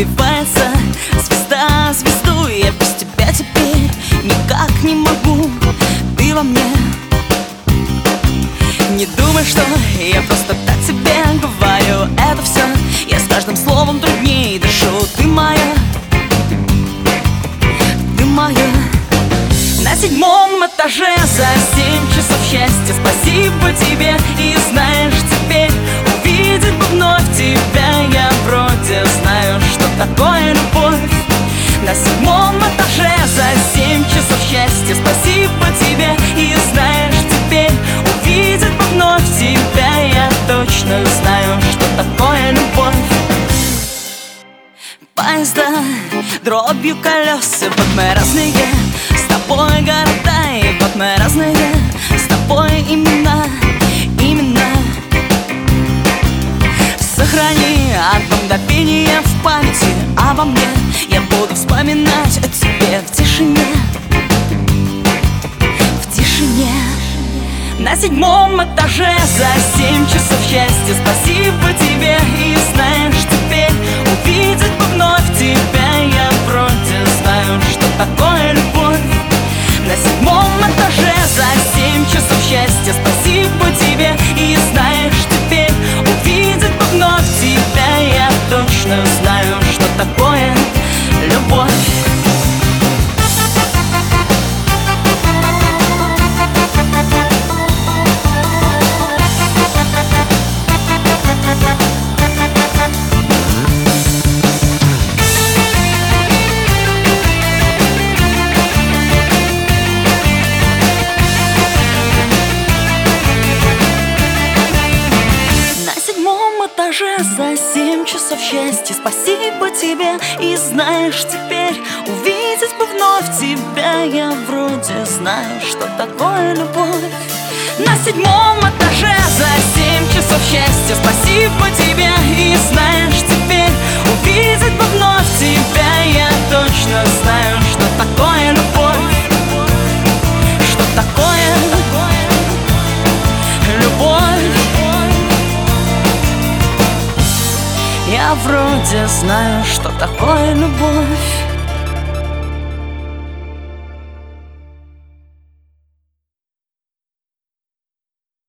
разбивается звезда звезду. Я без тебя теперь никак не могу. Ты во мне. Не думай, что я просто так тебе говорю это все. Я с каждым словом труднее дышу. Ты моя, ты моя. На 7-м этаже за 7 часов счастья. Спасибо тебе. И знаешь, теперь увидеть бы вновь тебя. Я вроде знаю, что такое любовь. На 7-м этаже за 7 часов счастья. Спасибо тебе. И знаешь, теперь увидеть бы вновь тебя. Я точно знаю, что такое любовь. Поезда дробью колеса. Вот мы разные с тобой города. И вот мы разные с тобой имена. Имена. Сохрани одно мгновение в памяти обо мне. Я буду вспоминать о тебе в тишине. В тишине. На 7-м этаже за 7 часов счастья. Спасибо тебе. И знаешь, теперь увидеть бы вновь тебя. Я вроде знаю, что такое любовь. На 7-м этаже за 7 часов счастья. Спасибо тебе. И знаешь, теперь увидеть бы вновь тебя. Я точно знаю, что такое любовь. За 7 часов счастья. Спасибо тебе. И знаешь, теперь увидеть бы вновь тебя. Я вроде знаю, что такое любовь. На 7-м этаже за 7 часов счастья. Спасибо тебе. И знаешь, теперь увидеть бы вновь тебя. Я точно знаю, что такое любовь. Что такое любовь. Я вроде знаю, что такое любовь.